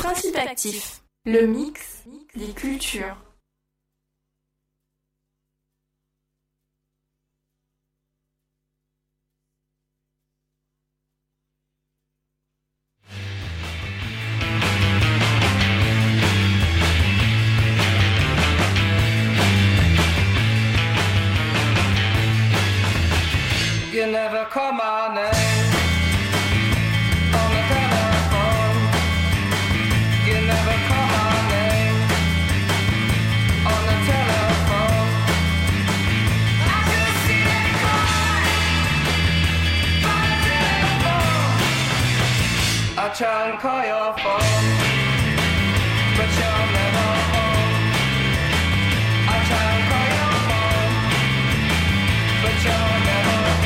Principe actif, le mix des cultures. You never call my name on the telephone. You never call my name on the telephone. I just see that call on the telephone. I try and call your phone, but you're never home. I try and call your phone, but you're never home.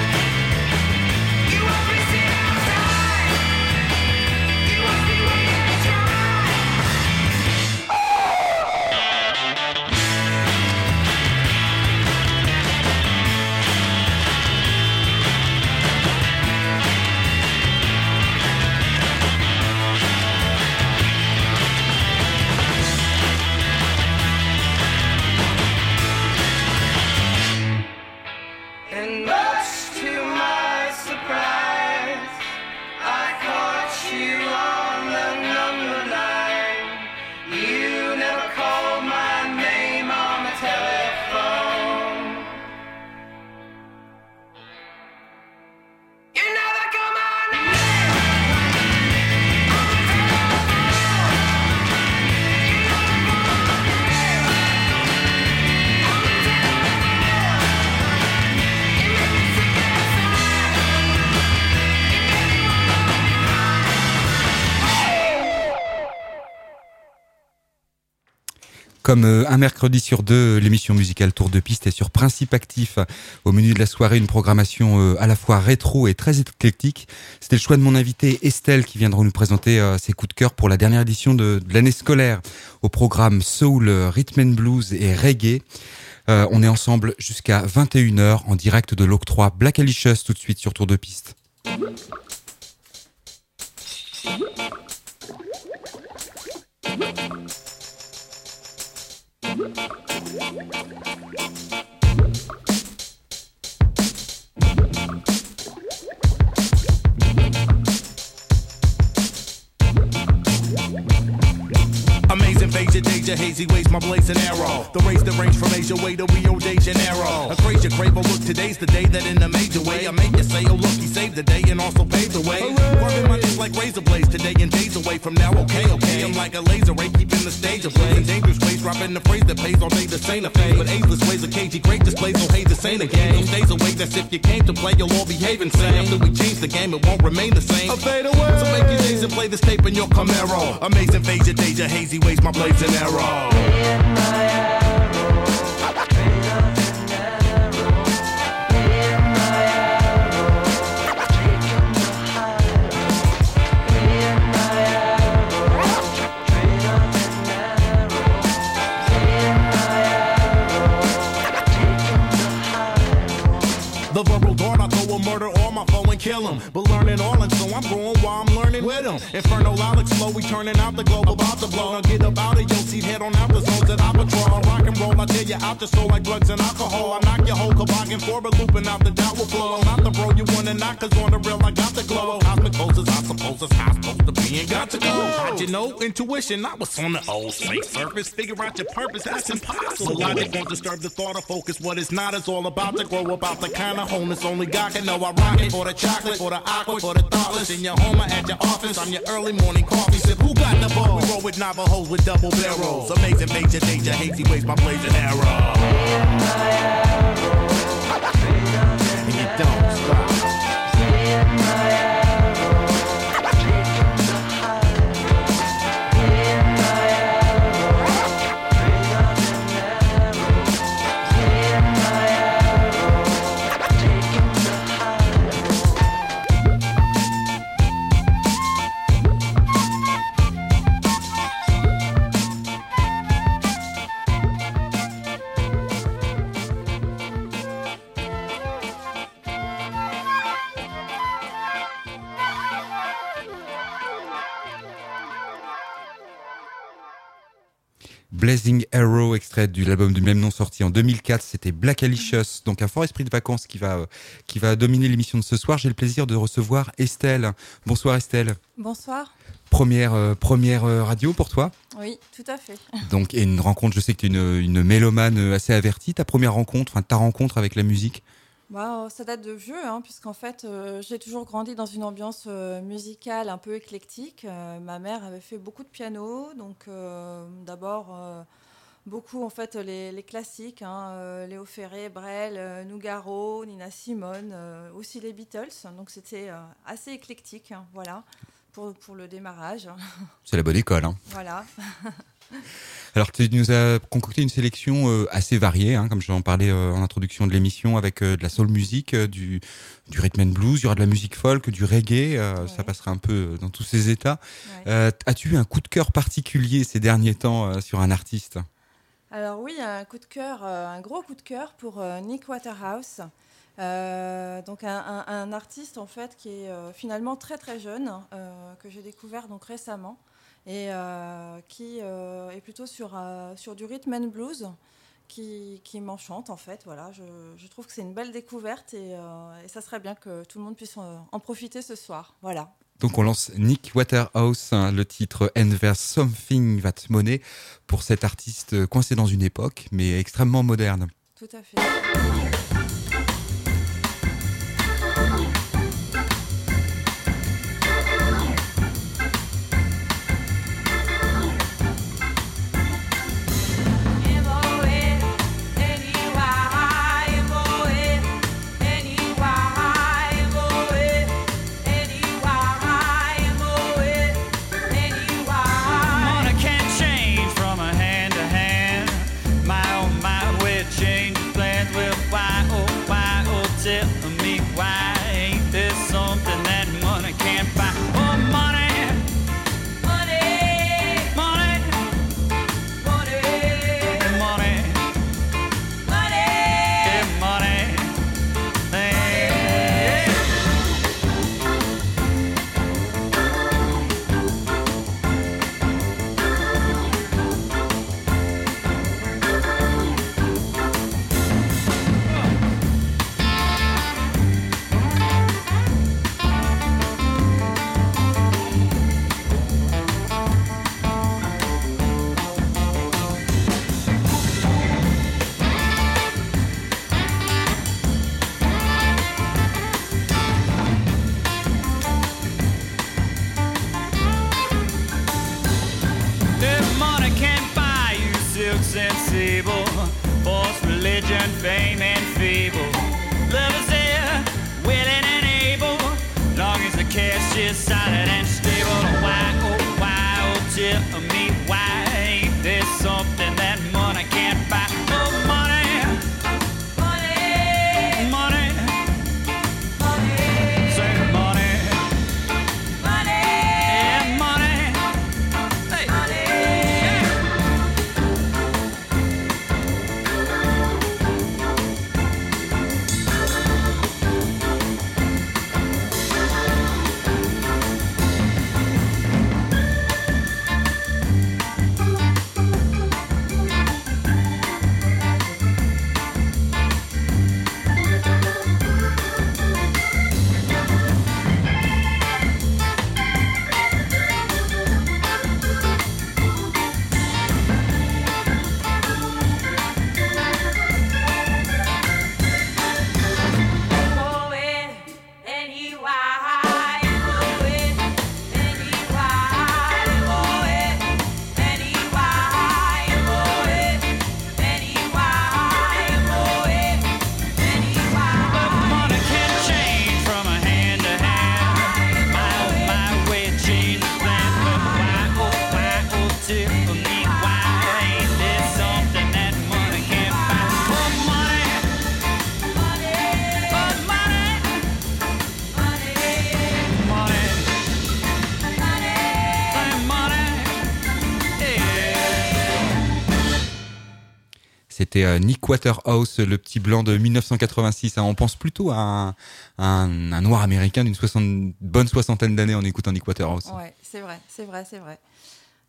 And much to my surprise, I caught you on the number line. You never called my name on the telephone. You never called my name on the telephone. You never called my name on the telephone. It made me sick inside. It made me wanna cry. Comme un mercredi sur deux, l'émission musicale Tour de Piste est sur Principe Actif. Au menu de la soirée, une programmation à la fois rétro et très éclectique. C'était le choix de mon invité Estelle qui viendra nous présenter ses coups de cœur pour la dernière édition de l'année scolaire. Au programme Soul, Rhythm and Blues et Reggae. On est ensemble jusqu'à 21h en direct de l'Octroi Black Alicious tout de suite sur Tour de Piste. Amazing Phasia, Deja, hazy ways, my blazing arrow. The race that range from Asia way to Rio de Janeiro. A crazy craver, look, today's the day that in a major way I make you say, oh look, he saved the day and also paved the way. Working my days like razor blades today and days away from now, okay. I'm like a laser ray, keeping the stage ablaze. In dangerous ways, dropping the phrase that pays all day, this ain't a phase. But ageless ways, a cagey great display, so hey, this ain't a game. Those days away, that's if you came to play, you'll all behave insane. After we change the game, it won't remain the same. A fade away. So make your days and play this tape in your Camaro. Amazing Phasia, Deja, hazy ways, my blazing arrow. The verbal dawn, I go and murder all my foe and kill him. But learning all and so I'm growing while I'm learning with him. Infernal Alex flow, we turning out the globe about to blow. Now get up out of your seat, head on out the zones that I patrol. Rock and roll, I tell you out the soul like drugs and alcohol. I knock your whole toboggan for a looping out the doubt will flow. I'm not the bro you wanna knock, cause on the real I got the glow. Cosmic poses, I suppose that's how I'm supposed to be and got to go. How'd you know? Intuition, I was on the old safe surface. Figure out your purpose, that's impossible. Logic won't disturb the thought or focus. What is not is all about to grow, about the kind of wholeness only God can know. I rock it for the chocolate, for the aqua, for the thoughtless. In your home or at your office, I'm your early morning coffee sip. Who got the ball? We roll with Navajos with double barrels. Amazing major danger, hazy ways, my blazing arrow. And you don't stop. Blazing Arrow, extrait de l'album du même nom sorti en 2004, c'était Black Alicious, donc un fort esprit de vacances qui va dominer l'émission de ce soir. J'ai le plaisir de recevoir Estelle. Bonsoir Estelle. Bonsoir. Première radio pour toi. Oui, tout à fait. Donc, et une rencontre, je sais que tu es une mélomane assez avertie. Ta rencontre avec la musique? Ça date de vieux, puisqu'en fait, j'ai toujours grandi dans une ambiance musicale un peu éclectique. Ma mère avait fait beaucoup de piano, donc d'abord beaucoup en fait les classiques, Léo Ferré, Brel, Nougaro, Nina Simone, aussi les Beatles. Donc c'était assez éclectique, voilà, pour le démarrage. C'est la bonne école, hein. Voilà. Alors, tu nous as concocté une sélection assez variée, comme j'en parlais en introduction de l'émission, avec de la soul music, du rhythm and blues, il y aura de la musique folk, du reggae, ouais. Ça passera un peu dans tous ces états. Ouais. As-tu eu un coup de cœur particulier ces derniers temps sur un artiste? Alors oui, un gros coup de cœur pour Nick Waterhouse. Donc un artiste en fait qui est finalement très très jeune, que j'ai découvert donc récemment. Et qui est plutôt sur du rhythm and blues qui m'enchante en fait. Voilà, je trouve que c'est une belle découverte et ça serait bien que tout le monde puisse en profiter ce soir. Voilà. Donc on lance Nick Waterhouse, le titre And There's Something That Money pour cet artiste coincé dans une époque mais extrêmement moderne. Tout à fait. C'était Nick Waterhouse, le petit blanc de 1986. On pense plutôt à un noir américain d'une bonne soixantaine d'années en écoutant Nick Waterhouse. Ouais, c'est vrai.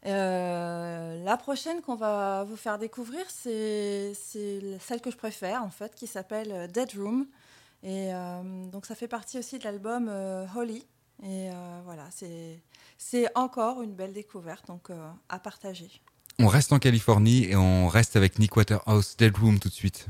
La prochaine qu'on va vous faire découvrir, c'est celle que je préfère, en fait, qui s'appelle Dead Room. Et donc, ça fait partie aussi de l'album Holly. Et voilà, c'est encore une belle découverte, donc à partager. On reste en Californie et on reste avec Nick Waterhouse, Dead Room tout de suite.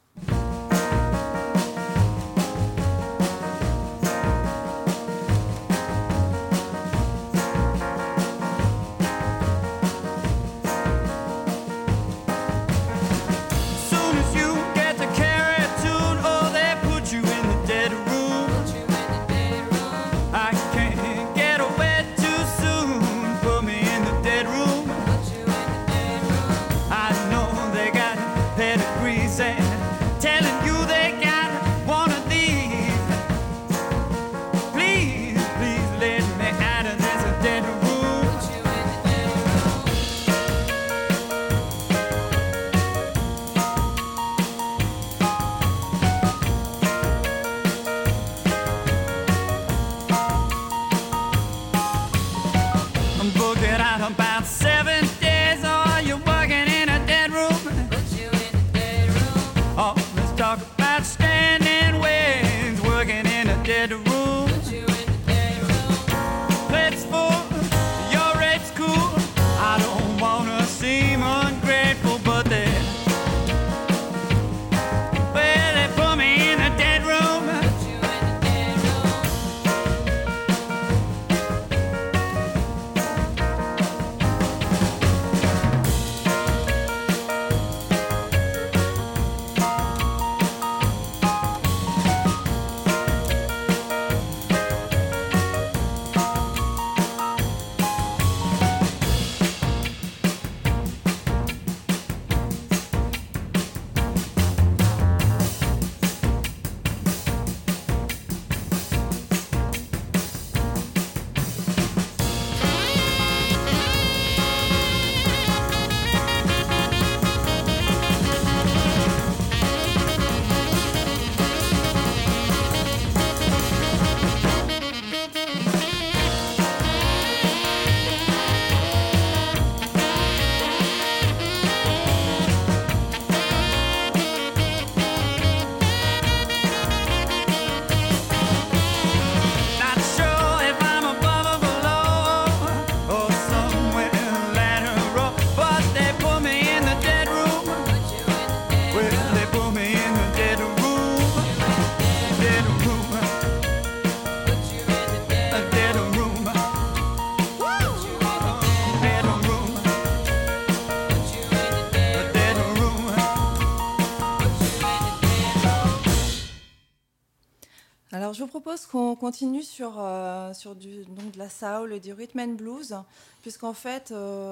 Alors, je vous propose qu'on continue sur donc de la soul et du rhythm and blues, puisqu'en fait,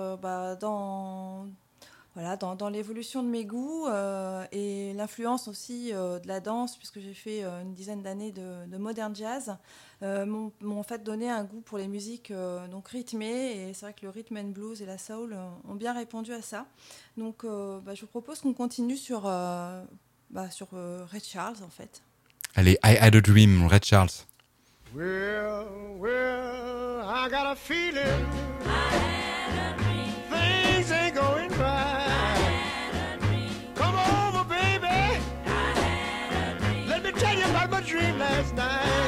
dans l'évolution de mes goûts et l'influence aussi de la danse, puisque j'ai fait une dizaine d'années de modern jazz, m'ont en fait donné un goût pour les musiques donc rythmées. Et c'est vrai que le rhythm and blues et la soul ont bien répondu à ça. Donc, je vous propose qu'on continue sur Ray Charles, en fait. Allez, I Had a Dream, Ray Charles. Well, I got a feeling things ain't going right. Come over, baby. Let me tell you about my dream last night.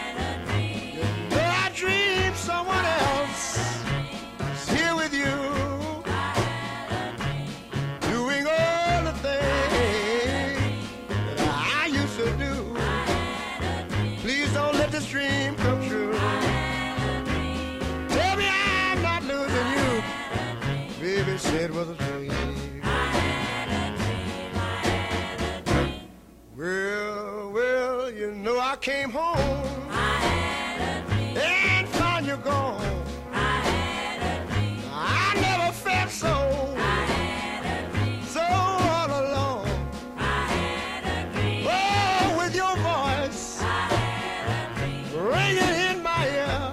I dreamed someone else is here with you, doing all the things that I used to do. Please don't let this dream come true. Tell me I'm not losing you. Baby said it was a dream. Well, you know I came home and found you gone. I never felt so all alone. Oh, with your voice ringing in my ear,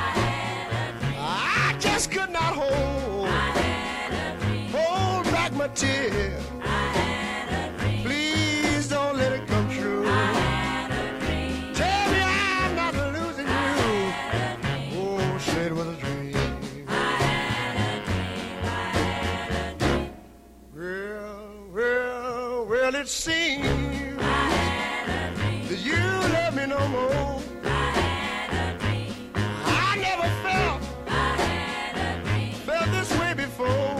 I just could not hold back my tears. Please don't let it come true. Tell me I'm not losing you. Oh, said it was a dream. it seems that you love me no more. I never felt this way before.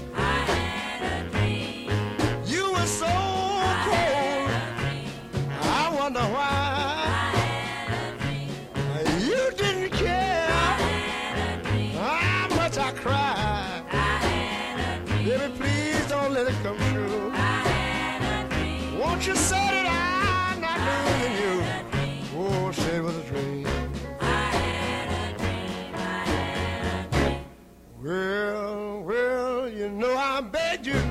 You were so cold. I wonder why you didn't care how much I cried. Baby, please don't let it come true. Won't you say that I'm not losing you? Oh, say it was a dream. Well, you know I begged you.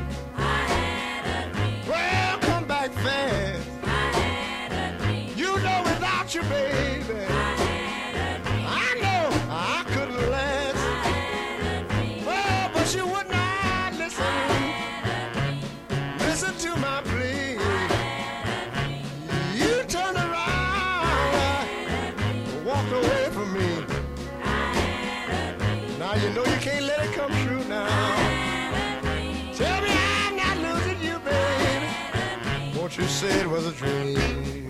Well, come back fast. You know without you, baby, I know I couldn't last. Well, but you would not listen to my plea. You turned around, walked away from me. Now you know you can't let it come true now. Tell me I'm not losing you, baby. Won't you say it was a dream?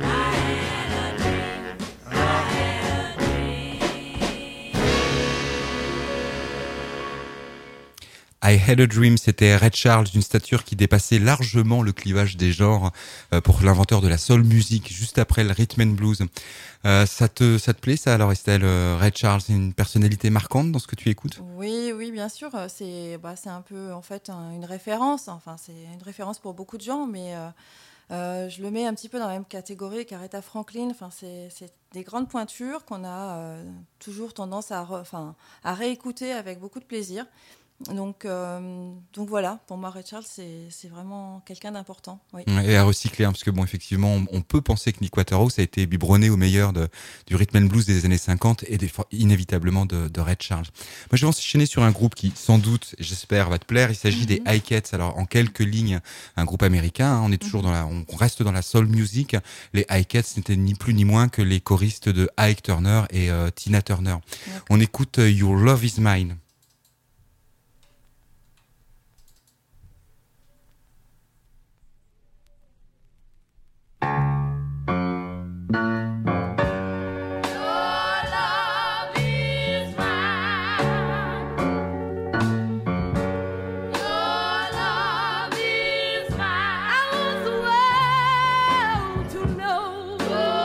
I Had a Dream, c'était Ray Charles, d'une stature qui dépassait largement le clivage des genres pour l'inventeur de la soul music, juste après le rhythm and blues. Ça te plaît ça alors Estelle? Ray Charles, c'est une personnalité marquante dans ce que tu écoutes? Oui, bien sûr. C'est un peu en fait une référence. Enfin, c'est une référence pour beaucoup de gens, mais je le mets un petit peu dans la même catégorie qu'Aretha Franklin. Enfin, c'est des grandes pointures qu'on a toujours tendance à réécouter avec beaucoup de plaisir. Donc voilà, pour moi Ray Charles c'est vraiment quelqu'un d'important. Oui. Et à recycler, parce que bon effectivement on peut penser que Nick Waterhouse a été biberonné au meilleur du rhythm and blues des années 50 et inévitablement de Ray Charles. Moi je vais enchaîner sur un groupe qui sans doute, j'espère, va te plaire. Il s'agit des Hikettes. Alors en quelques lignes, un groupe américain. On est toujours on reste dans la soul music. Les Hikettes n'étaient ni plus ni moins que les choristes de Ike Turner et Tina Turner. D'accord. On écoute Your Love Is Mine.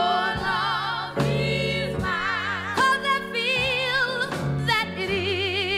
That it is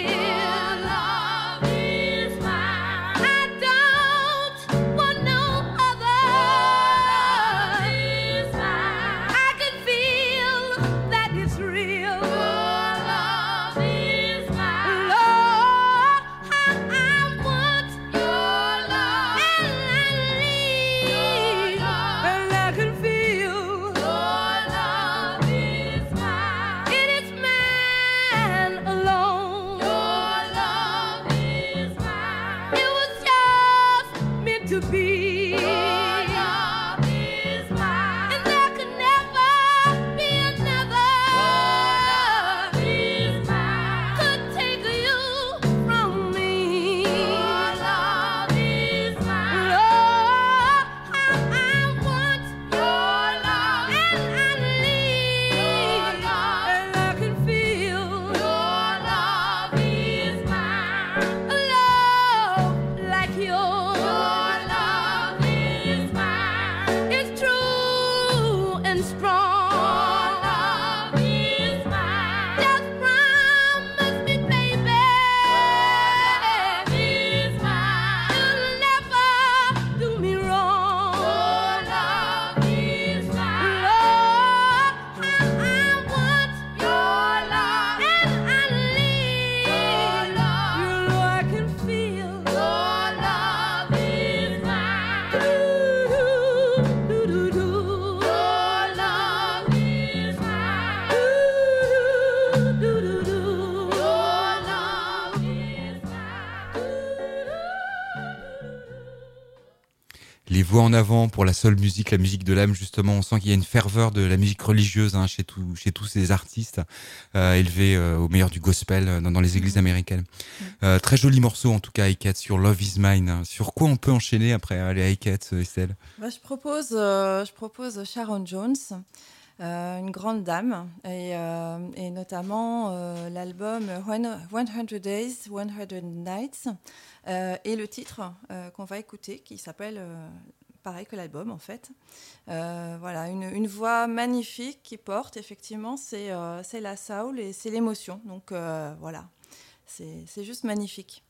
les voix en avant pour la seule musique, la musique de l'âme, justement. On sent qu'il y a une ferveur de la musique religieuse chez tous ces artistes élevés au meilleur du gospel dans les églises américaines. Très joli morceau en tout cas, High Cat, sur Love Is Mine. Sur quoi on peut enchaîner après les High Cats, Estelle? Je propose Sharon Jones, une grande dame, et notamment l'album 100 Days, 100 Nights, et le titre qu'on va écouter, qui s'appelle pareil que l'album en fait. Voilà, une voix magnifique qui porte, effectivement, c'est la soul et c'est l'émotion. Donc voilà, c'est juste magnifique.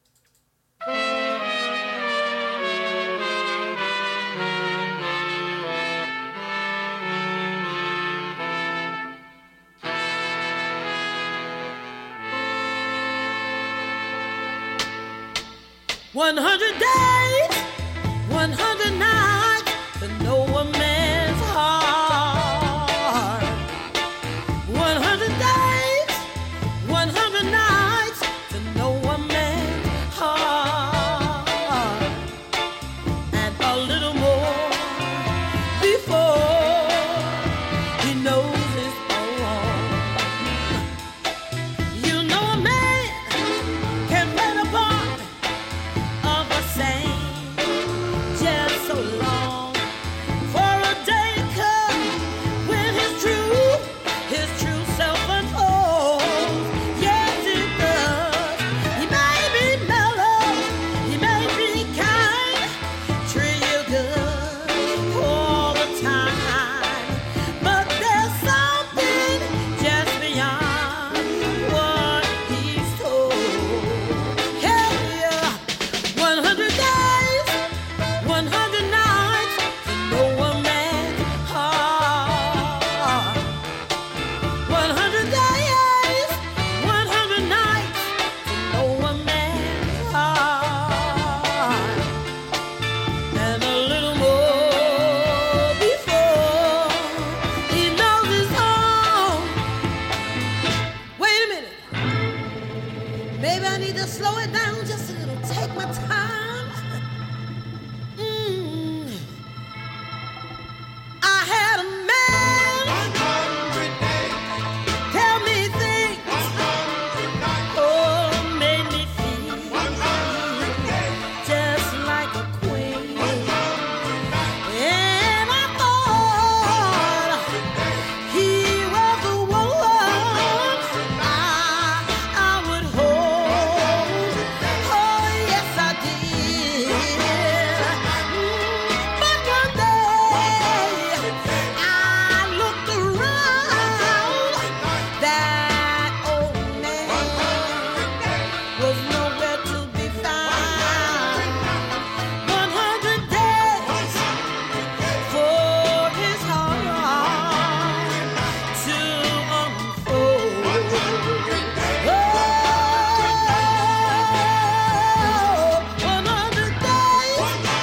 100 days, 100 nights to know a man's heart. 100 days, 100 nights to know a man's heart. And a little more before he knows his own. You know a man can play the part of a saint just so long, for a day comes when his true self unfolds. Yes, it does. He may be mellow, he may be kind, treat you good all the time, but there's something just beyond what he's told. Hell yeah. 100 days, 100 nights to know a man's heart. 100 days, 100 nights to know a man's heart. And a little more before he knows his own. Wait a minute. Maybe I need to slow it down just a little. Take my time. I had a man tell me things, oh, made me feel just like a queen. And I thought he was the one I would hold. Oh, yes, I did. But one day I looked around. That old man was nowhere to be found. 100 days for his heart to unfold. Oh, 100 days,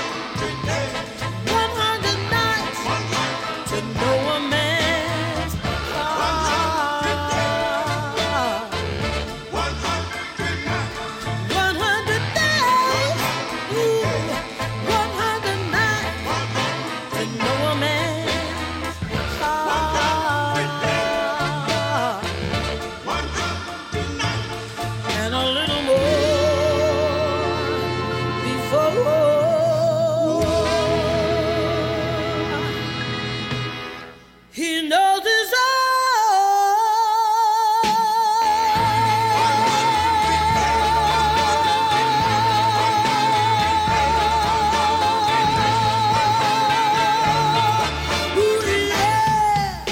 100 nights to know a man's heart. 100 days, ooh, 100 nights to know a man's heart. And a little more before he knows his own. Ooh, yeah.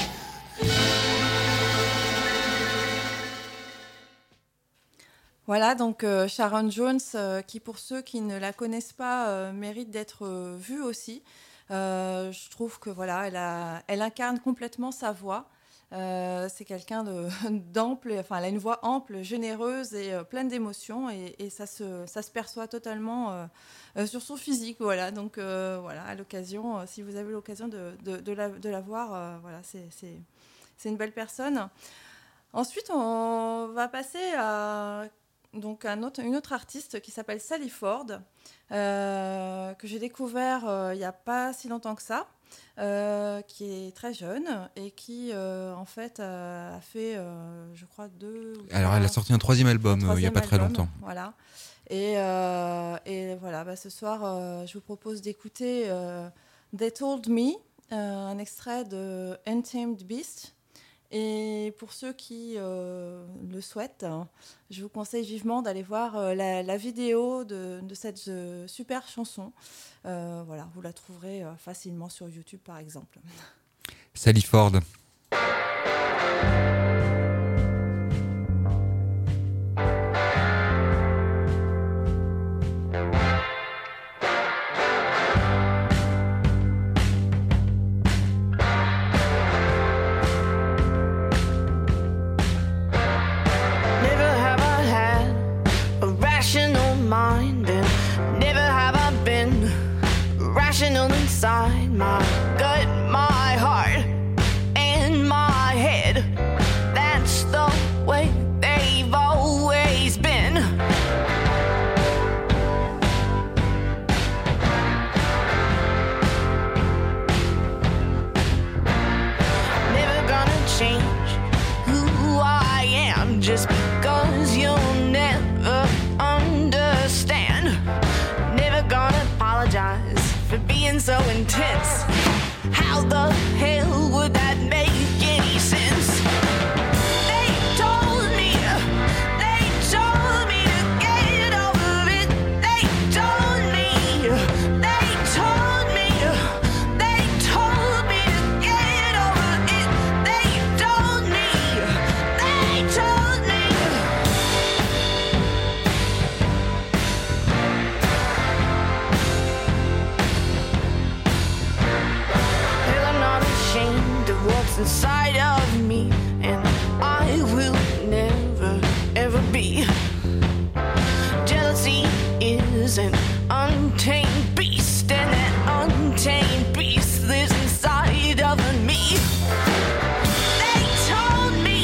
Voilà, donc Sharon Jones, qui pour ceux qui ne la connaissent pas, mérite d'être vue aussi. Je trouve que voilà, elle incarne complètement sa voix. C'est quelqu'un d'ample, enfin, elle a une voix ample, généreuse et pleine d'émotions, et ça se perçoit totalement sur son physique. Voilà, donc voilà, à l'occasion, si vous avez l'occasion de la voir, voilà, c'est une belle personne. Ensuite, on va passer à donc une autre artiste qui s'appelle Sally Ford, que j'ai découvert il n'y a pas si longtemps que ça, qui est très jeune et qui en fait a fait, je crois, Alors elle a sorti un troisième album il n'y a pas très longtemps. Voilà. Et voilà, ce soir, je vous propose d'écouter They Told Me, un extrait de Untamed Beast. Et pour ceux qui le souhaitent, je vous conseille vivement d'aller voir la vidéo de cette super chanson. Voilà, vous la trouverez facilement sur YouTube, par exemple. Sally Ford. Inside my gut, my heart, and my head. That's the way they've always been. Never gonna change who I am just because you'll never understand. Never gonna apologize for being so intense. How the hell would that make any sense? They told me to get over it. They told me to get over it. They told me. What's inside of me, and I will never ever be. Jealousy is an untamed beast, and that untamed beast lives inside of me. They told me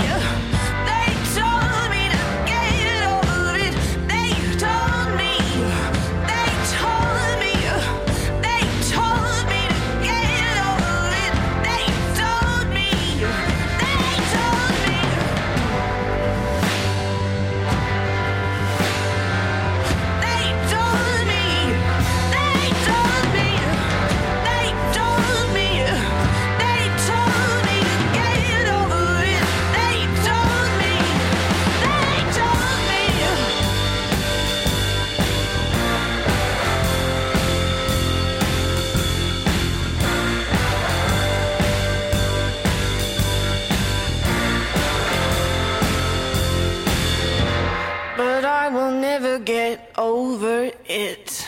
to get over it. They told me to get over it. They told me. But I will never get over it.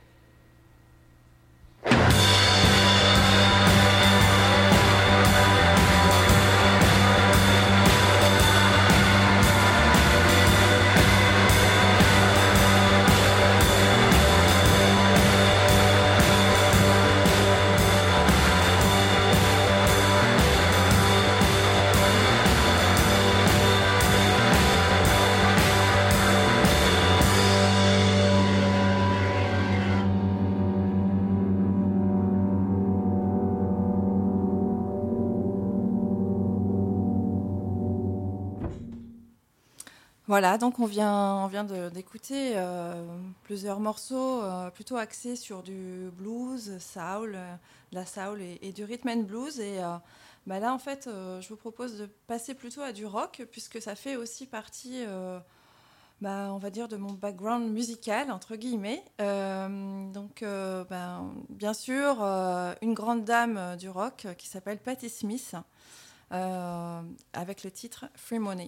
Voilà, donc on vient d'écouter plusieurs morceaux plutôt axés sur du blues, soul, de la soul et du rhythm and blues. Et là, en fait, je vous propose de passer plutôt à du rock, puisque ça fait aussi partie, on va dire, de mon background musical, entre guillemets. Donc, bien sûr, une grande dame du rock qui s'appelle Patti Smith, avec le titre Free Money.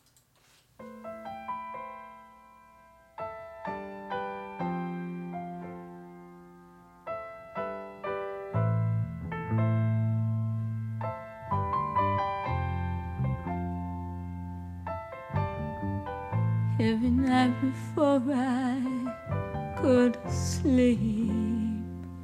Every night before I go to sleep,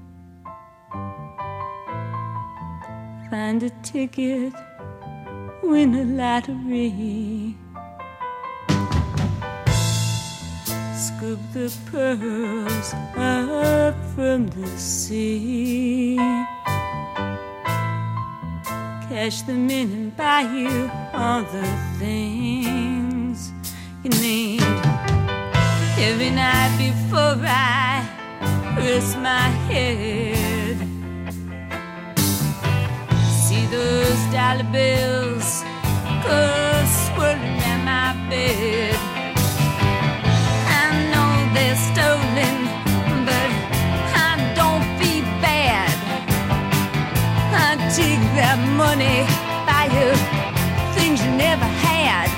find a ticket, win a lottery. scoop the pearls up from the sea. Cash them in and buy you all the things you need. Every night before I rest my head, see those dollar bills go swirling at my bed. I know they're stolen, but I don't feel bad. I take that money, buy you things you never had.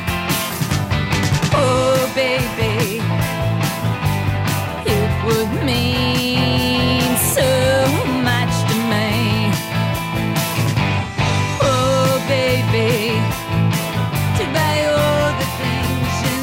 Oh, baby, it would mean so much to me. Oh, baby, to buy all the things you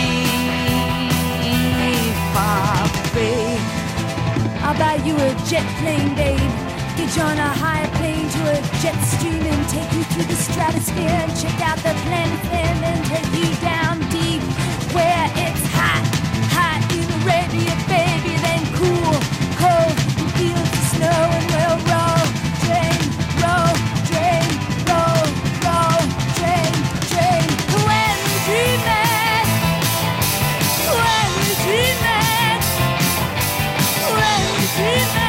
need for free. I'll buy you a jet plane, babe. Get you on a high plane to a jet stream and take you through the stratosphere and check out the planet then and take you down deep where it's hot, hot in Arabia, baby, then cool, cold in fields of snow, and we'll roll, drain, roll, drain, roll, roll, drain, drain. When we dream it, when we dream it, when we dream it.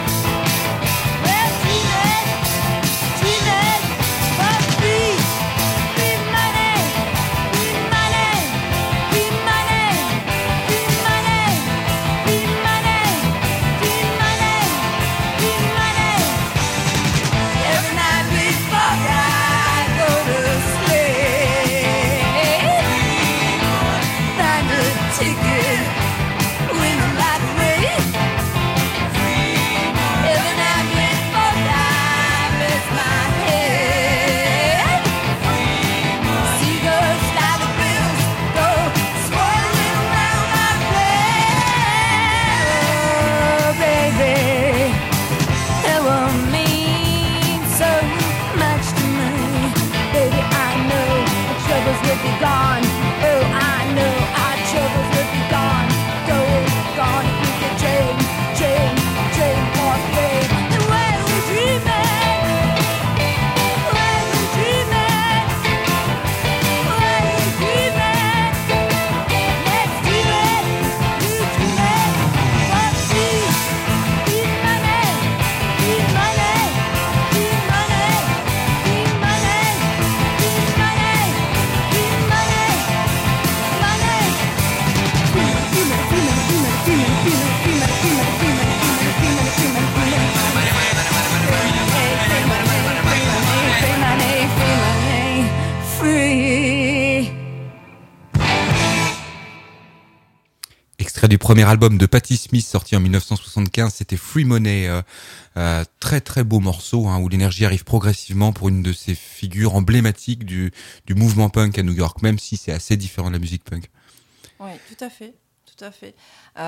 Du premier album de Patti Smith sorti en 1975, c'était Free Money, très très beau morceau où l'énergie arrive progressivement pour une de ces figures emblématiques du mouvement punk à New York, même si c'est assez différent de la musique punk. Oui, tout à fait. Tout à fait.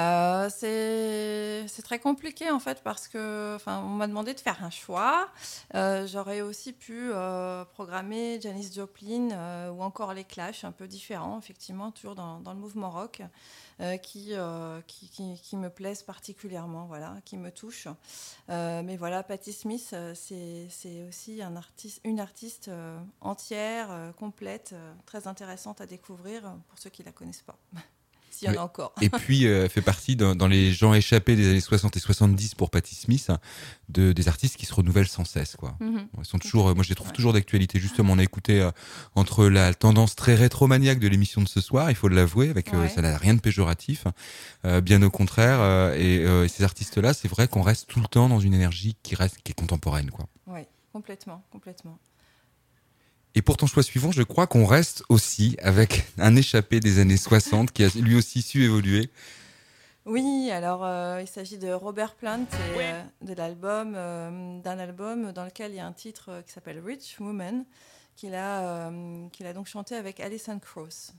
C'est très compliqué en fait parce que, on m'a demandé de faire un choix. J'aurais aussi pu programmer Janis Joplin ou encore les Clash, un peu différents, effectivement, toujours dans le mouvement rock, qui me plaisent particulièrement, voilà, qui me touchent. Mais voilà, Patti Smith, c'est aussi une artiste entière, complète, très intéressante à découvrir pour ceux qui la connaissent pas. S'il y en a encore. Et puis, fait partie dans les gens échappés des années 60 et 70 pour Patti Smith, des artistes qui se renouvellent sans cesse, quoi. Ils sont toujours, moi je les trouve toujours d'actualité. Justement, on a écouté entre la tendance très rétro-maniaque de l'émission de ce soir, il faut l'avouer, avec ça n'a rien de péjoratif, bien au contraire. Et ces artistes-là, c'est vrai qu'on reste tout le temps dans une énergie qui est contemporaine, quoi. Oui, complètement. Et pour ton choix suivant, je crois qu'on reste aussi avec un échappé des années 60 qui a lui aussi su évoluer. Oui, alors il s'agit de Robert Plant et d'un album dans lequel il y a un titre qui s'appelle Rich Woman, qu'il a donc chanté avec Alison Krauss.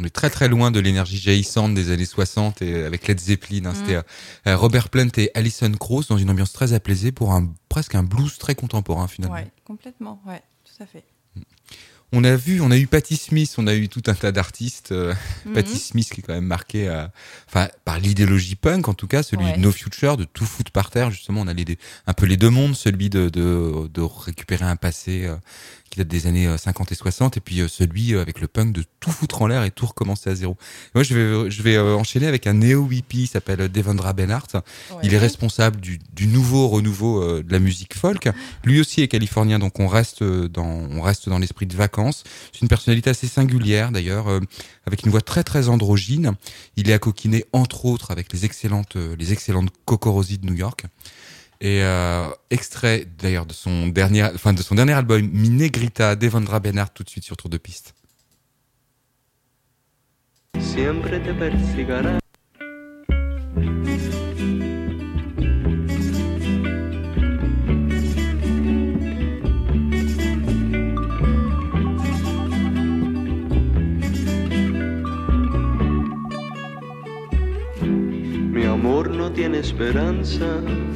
est très très loin de l'énergie jaillissante des années 60 et avec Led Zeppelin. C'était Robert Plant et Alison Krauss dans une ambiance très apaisée pour presque un blues très contemporain finalement. Ouais, complètement, ouais, tout à fait. On a eu Patti Smith, on a eu tout un tas d'artistes. Patti Smith qui est quand même marqué par l'idéologie punk, en tout cas, celui de No Future, de tout foutre par terre. Justement, on a un peu les deux mondes, celui de récupérer un passé qui date des années 50 et 60, et puis celui avec le punk de tout foutre en l'air et tout recommencer à zéro. Et moi, je vais enchaîner avec un néo-hippie, il s'appelle Devendra Banhart. Ouais. Il est responsable du renouveau de la musique folk. Lui aussi est californien, donc on reste dans l'esprit de vacances. C'est une personnalité assez singulière d'ailleurs, avec une voix très très androgyne. Il est à coquiner entre autres avec les excellentes Coco Rosie de New York. Et extrait d'ailleurs de son dernier album Mi Negrita, Devendra Banhart, tout de suite sur Tour de Piste. Siempre te persigará. Mi amor no tiene esperanza,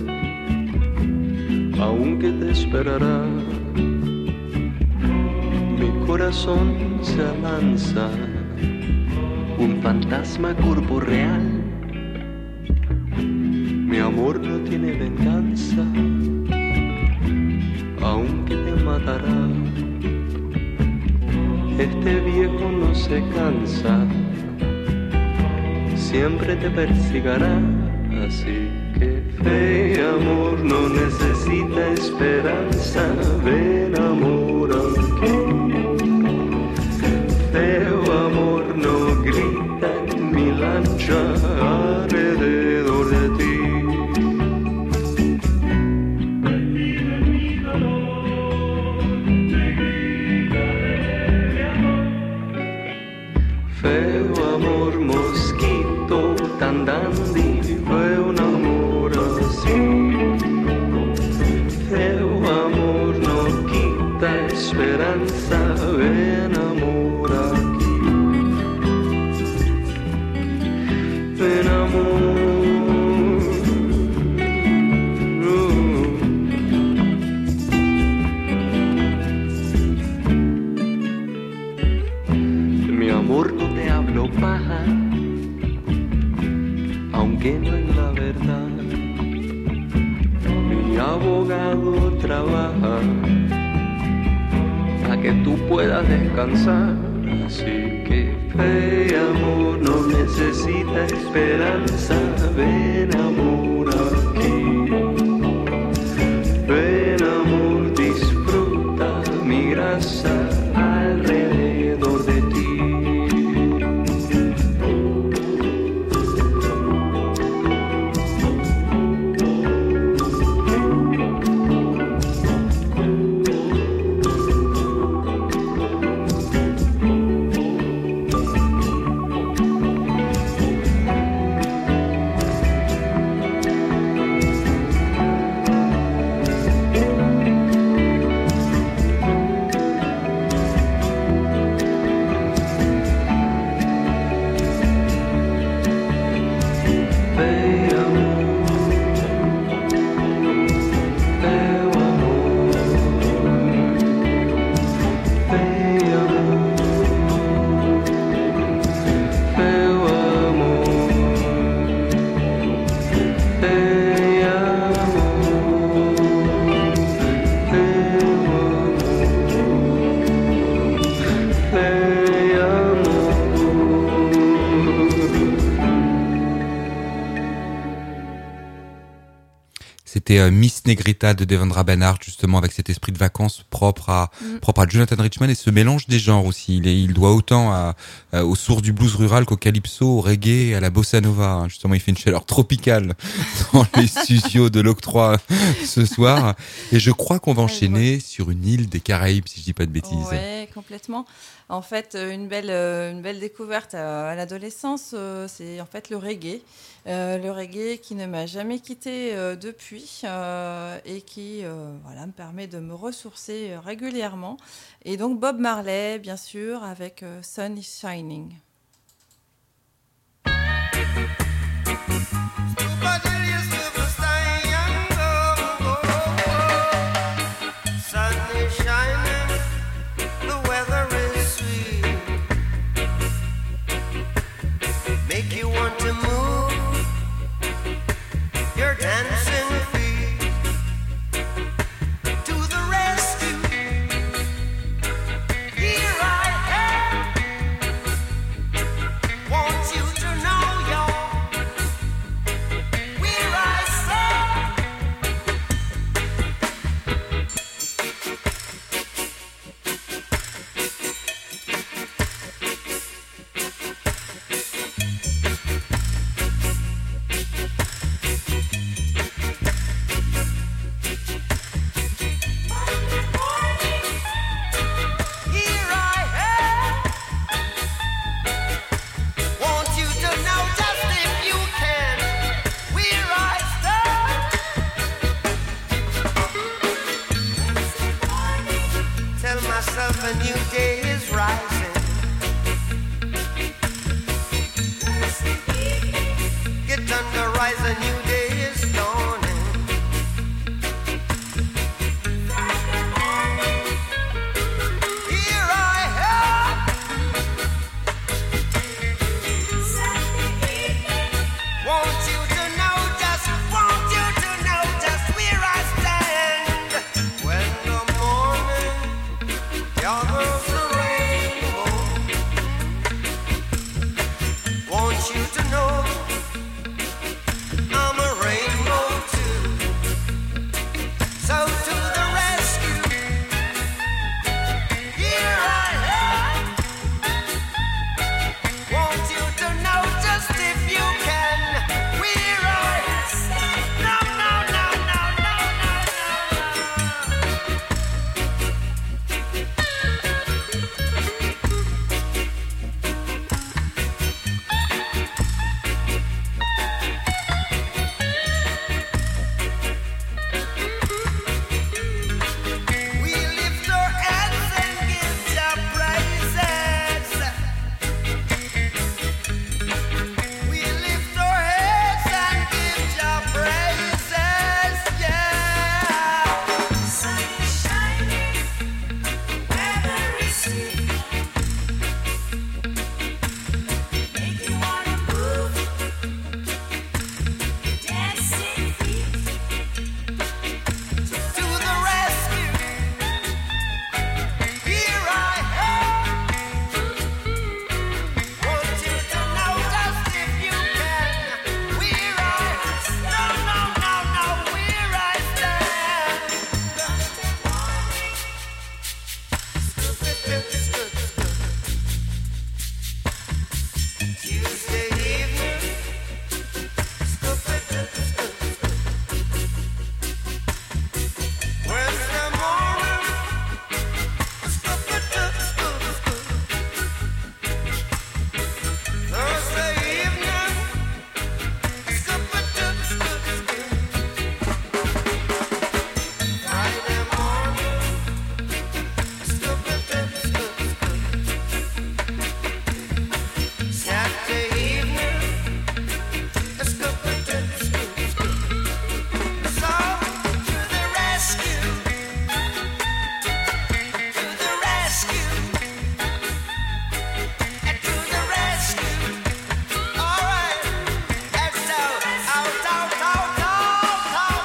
aunque te esperará. Mi corazón se lanza, un fantasma corporeal. Mi amor no tiene venganza, aunque te matará. Este viejo no se cansa, siempre te persigará. Así que fe, amor, no necesita esperanza. Ven, amor, aquí. Feo amor no grita en mi lancha alrededor de ti. Feo amor, mosquito tan dandy, fue un amor así. Feo amor no quita esperanza, ven amor aquí. Ven amor. Mi amor, no te hablo paja, aunque no es la verdad. Mi abogado trabaja para que tú puedas descansar. Así que fe, amor, no necesita esperanza. Ven, amor, aquí. Ven, amor, disfruta mi grasa alrededor de ti. Miss Negrita de Devendra Banhart, justement avec cet esprit de vacances propre à Jonathan Richman et ce mélange des genres aussi. Il doit autant aux sources du blues rural qu'au calypso, au reggae, à la bossa nova. Justement, il fait une chaleur tropicale dans les studios de l'Octroi ce soir. Et je crois qu'on va enchaîner sur une île des Caraïbes, si je dis pas de bêtises. Ouais, complètement. En fait, une belle découverte à l'adolescence, c'est en fait le reggae. Le reggae qui ne m'a jamais quitté depuis et qui me permet de me ressourcer régulièrement. Et donc Bob Marley, bien sûr, avec Sun is Shining. a new day is rising. Get on the rise, a new day is dawning. Here I am. Want you to know just where I stand. When the morning gathers the rainbow, want you to know I'm a rainbow too. So to the rescue, here I am. Want you to know just if you can, where I no, no, no, no, no, we lift our hands and give Jah praises. We lift our heads and give Jah praises, yeah. Sun is shining, weather is sweet. Make you wanna move, dancing feet. To the rescue, here I am. Want you to know just if you can, where I no, no, no, no, where I stand. Tuesday evening, Wednesday morning, Thursday evening, Friday morning, Saturday evening, so to the rescue, to the rescue, and to the rescue. All right, let's go out, out, out, out, out,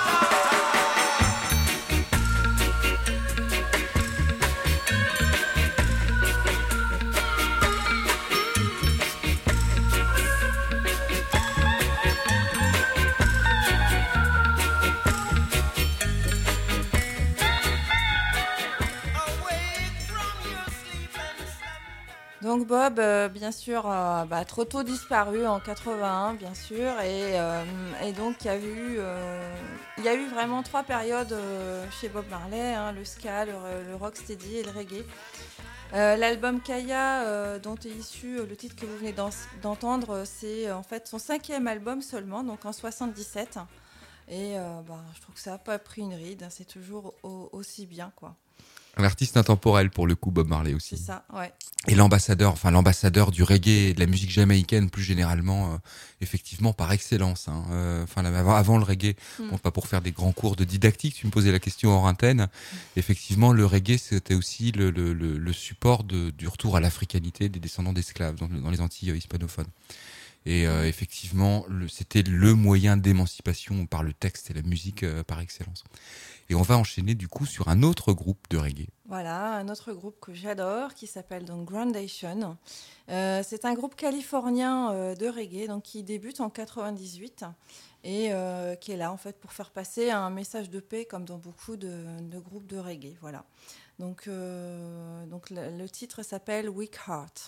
awake from your sleep and slumber. Donc Bob, bien sûr, trop tôt disparu en 81, bien sûr, et donc il y a eu vraiment 3 périodes chez Bob Marley, hein, le ska, le rocksteady et le reggae. L'album Kaya, dont est issu le titre que vous venez d'entendre, c'est en fait son 5e album seulement, donc en 77. Et je trouve que ça n'a pas pris une ride, hein, c'est toujours aussi bien, quoi. Un artiste intemporel pour le coup, Bob Marley aussi. C'est ça, ouais. Et l'ambassadeur du reggae et de la musique jamaïcaine plus généralement, effectivement par excellence. Hein. Avant le reggae, bon, pas pour faire des grands cours de didactique, tu me posais la question hors antenne. Effectivement, le reggae c'était aussi le support du retour à l'africanité des descendants d'esclaves dans les Antilles hispanophones. Et effectivement, c'était le moyen d'émancipation par le texte et la musique par excellence. Et on va enchaîner du coup sur un autre groupe de reggae. Voilà, un autre groupe que j'adore qui s'appelle donc Groundation. C'est un groupe californien de reggae donc, qui débute en 98 et qui est là en fait pour faire passer un message de paix comme dans beaucoup de groupes de reggae. Voilà. Donc le titre s'appelle Weak Heart.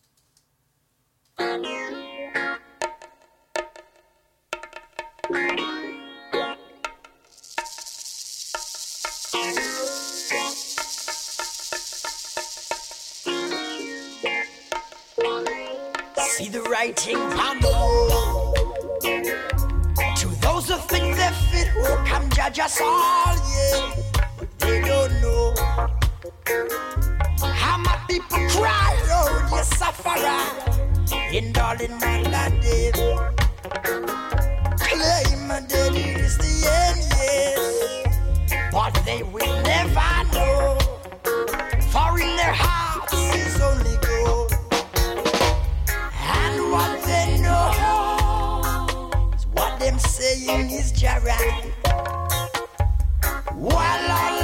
See the writing on the wall. To those who think they fit, who come judge us all, yeah. But they don't know people cry, oh, you sufferer. And darling, all of them claim that it is the end, yes. But they will never know, for in their hearts is only gold. And what they know is what them saying is right. While all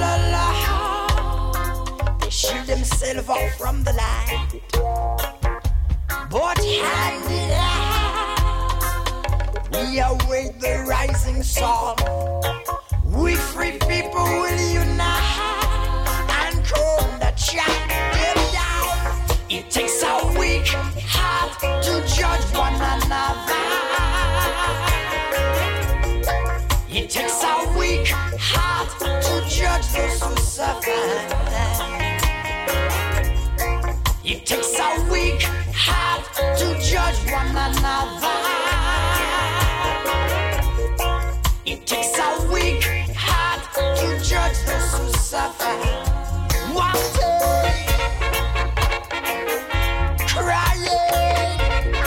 along they shield themselves off from the light, but hand in hand we await the rising sun. We free people will unite and crown the champion down. It takes a weak heart to judge one another. It takes a weak heart to judge those who suffer. It takes a weak heart to judge one another. It takes a weak heart to judge those who suffer. Wanting, crying,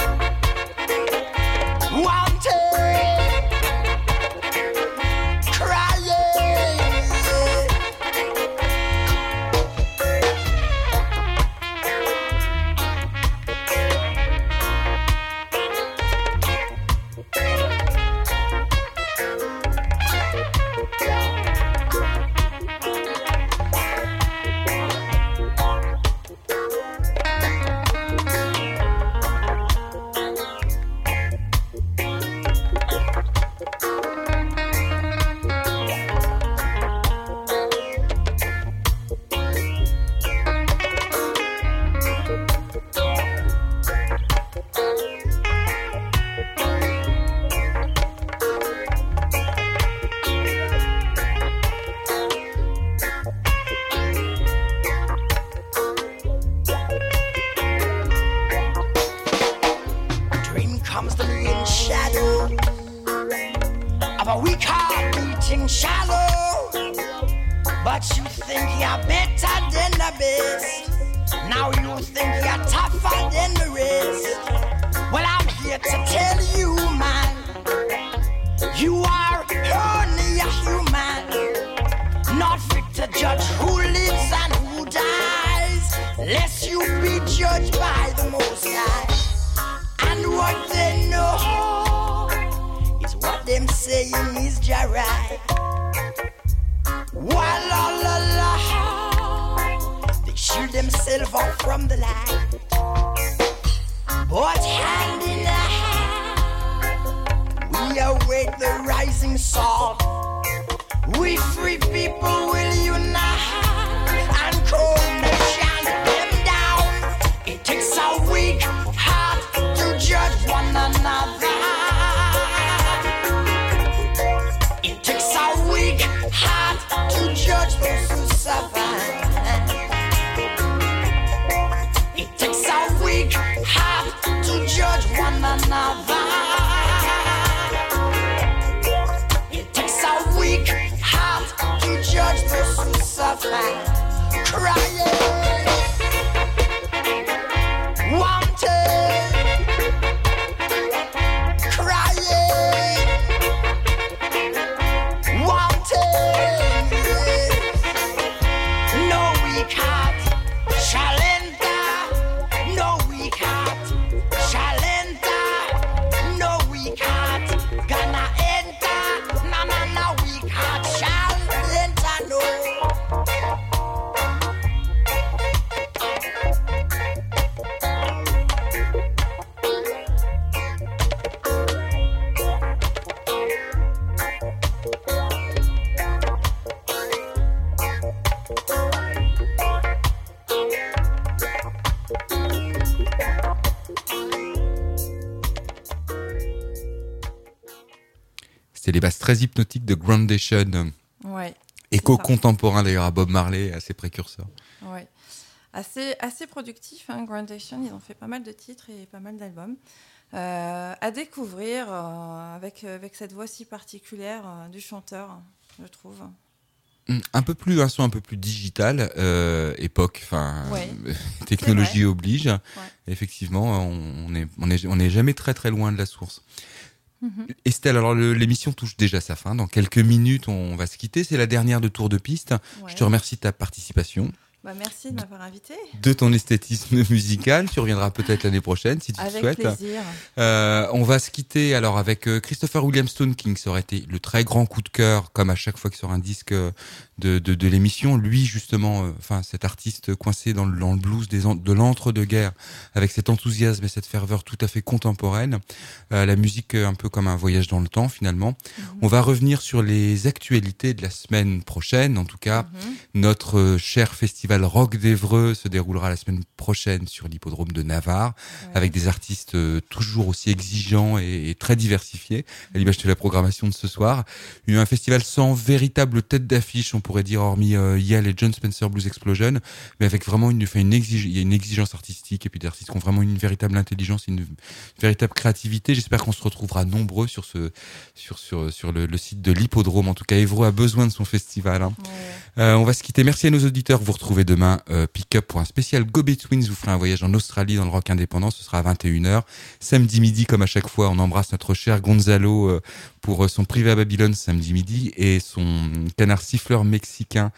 wanting, C'est les basses très hypnotiques de Groundation. Ouais. Écho contemporain d'ailleurs à Bob Marley, assez précurseur. Ouais. Assez productif, hein, Groundation. Ils ont fait pas mal de titres et pas mal d'albums. À découvrir avec cette voix si particulière du chanteur, je trouve. Un son un peu plus digital, époque, Ouais. technologie C'est vrai. oblige. Ouais. Effectivement, on est jamais très très loin de la source. Estelle, alors l'émission touche déjà sa fin. Dans quelques minutes, on va se quitter. C'est la dernière de Tour de Piste. Ouais. Je te remercie de ta participation, Bah, merci de m'avoir invité. de ton esthétisme musical. Tu reviendras peut-être l'année prochaine si tu le Avec souhaites. plaisir. On va se quitter alors avec Christopher William Stone King. Ça aurait été le très grand coup de cœur, comme à chaque fois qu'il sort un disque de l'émission. Lui, justement, cet artiste coincé dans le blues de l'entre-deux-guerres, avec cet enthousiasme et cette ferveur tout à fait contemporaine. La musique un peu comme un voyage dans le temps, finalement. On va revenir sur les actualités de la semaine prochaine. En tout cas, notre cher festival Rock d'Évreux se déroulera la semaine prochaine sur l'hippodrome de Navarre, avec des artistes toujours aussi exigeants et très diversifiés, à l'image de la programmation de ce soir. Un festival sans véritable tête d'affiche, on pourrait dire, hormis Yale et John Spencer Blues Explosion, mais avec vraiment il y a une exigence artistique et puis des artistes qui ont vraiment une véritable intelligence, une véritable créativité. J'espère qu'on se retrouvera nombreux sur le site de l'hippodrome. En tout cas, Évreux a besoin de son festival. On va se quitter. Merci à nos auditeurs. Vous retrouvez demain Pick-up pour un spécial Go Betweens. Vous ferez un voyage en Australie dans le rock indépendant. Ce sera à 21h. Samedi midi, comme à chaque fois, on embrasse notre cher Gonzalo pour son privé à Babylone samedi midi et son canard siffleur mexicain.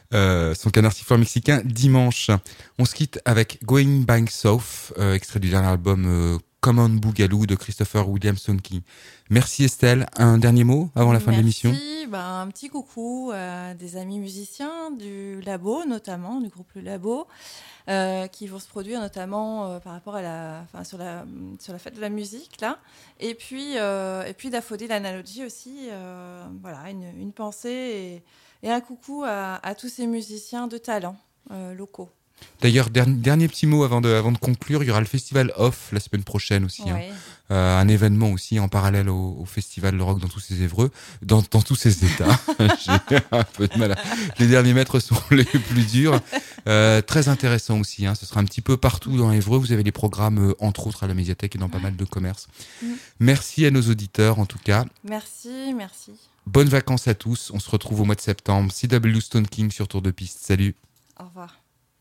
Dimanche. On se quitte avec Going Back South, extrait du dernier album Come On Boogaloo de Christopher William Stone King. Merci Estelle. Un dernier mot avant la fin de l'émission? Merci. Un petit coucou à des amis musiciens du Labo, notamment du groupe Le Labo, qui vont se produire notamment par rapport à sur la fête de la musique là. Et puis d'Aphrodite Analogy aussi. Voilà, une pensée et un coucou à tous ces musiciens de talent locaux. D'ailleurs, dernier petit mot avant de conclure, il y aura le festival Off la semaine prochaine aussi. Ouais. Un événement aussi en parallèle au festival Le Rock dans tous ses Évreux, dans tous ses états. J'ai un peu de mal. Les derniers mètres sont les plus durs. Très intéressant aussi. Ce sera un petit peu partout dans Évreux. Vous avez les programmes entre autres à la médiathèque et dans pas mal de commerces. Merci à nos auditeurs en tout cas. Merci. Bonnes vacances à tous. On se retrouve au mois de septembre. CW Stone King sur Tour de Piste. Salut. Au revoir.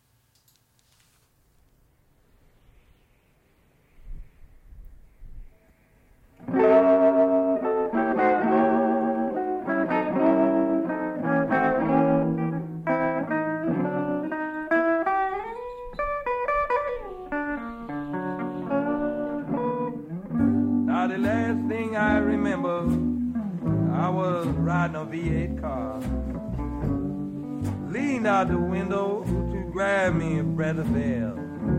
Now the last thing I remember, I was riding a V8 car, leaned out the window to grab me a breath of air.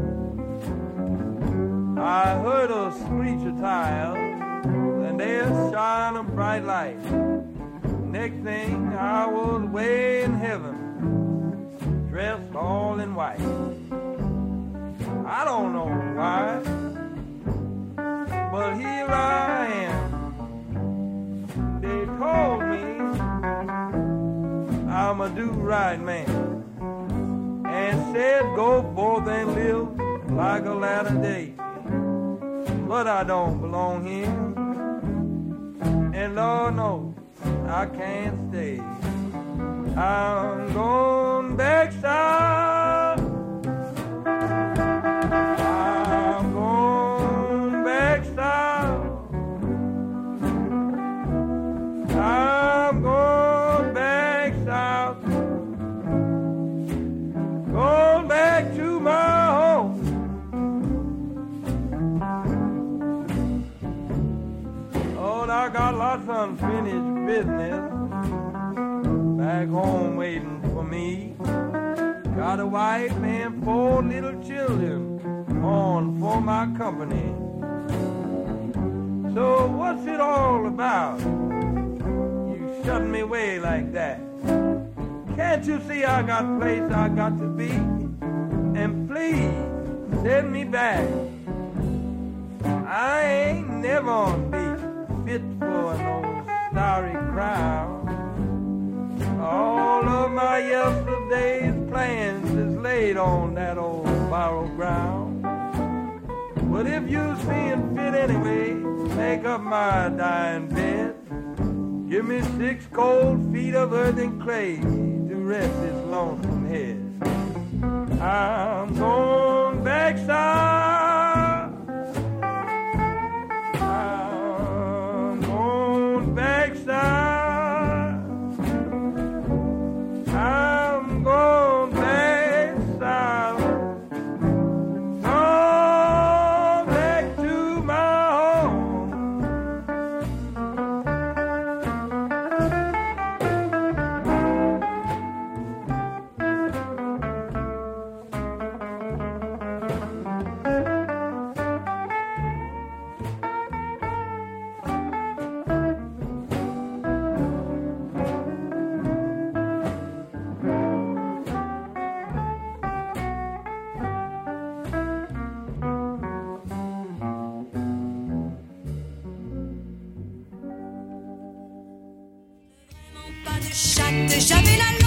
I heard a screech of tires, and there shone a bright light. Next thing I was way in heaven, dressed all in white. I don't know why, but here I am. They told me I'm a do-right man, and said go forth and live like a latter day. But I don't belong here, and Lord knows I can't stay. I'm going back south. I'm going back south. I'm going back south. Going back to my home. Oh, I got lots of unfinished business back home waiting for me. Got a wife and 4 little children on for my company. So what's it all about? You shutting me away like that. Can't you see I got place I got to be? And please send me back. I ain't never gonna be fit for no starry crown. All of my yesterday's plans is laid on that old borrowed ground. But if you see it fit anyway, make up my dying bed. Give me 6 cold feet of earth and clay to rest his lonesome head. I'm going back south. I'm going back south. I'm going back south. Come back to my home. Chatte, j'avais la